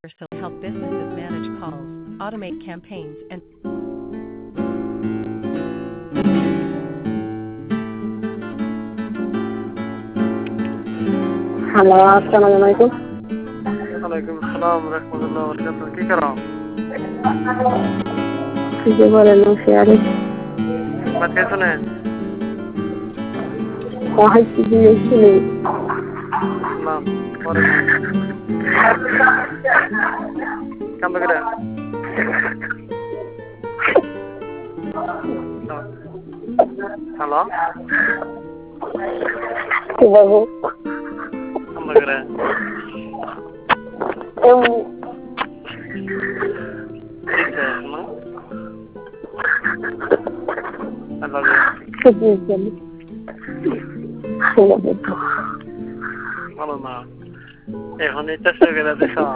to help businesses manage calls, automate campaigns, and hello, আসসালামু আলাইকুম। ওয়ালাইকুম আসসালাম রাহমাতুল্লাহি ওয়া বারাকাতুহু। কি করো? কি বলেন শেয়ারে বাদ খাইছো না? খাইছি দিয়েছিল না, পরে খাই। কাম করে। হ্যালো? কি বাবু কাম করে। দিছে না? আল্লাহ ভালো না। এখন এটা সরকার আছে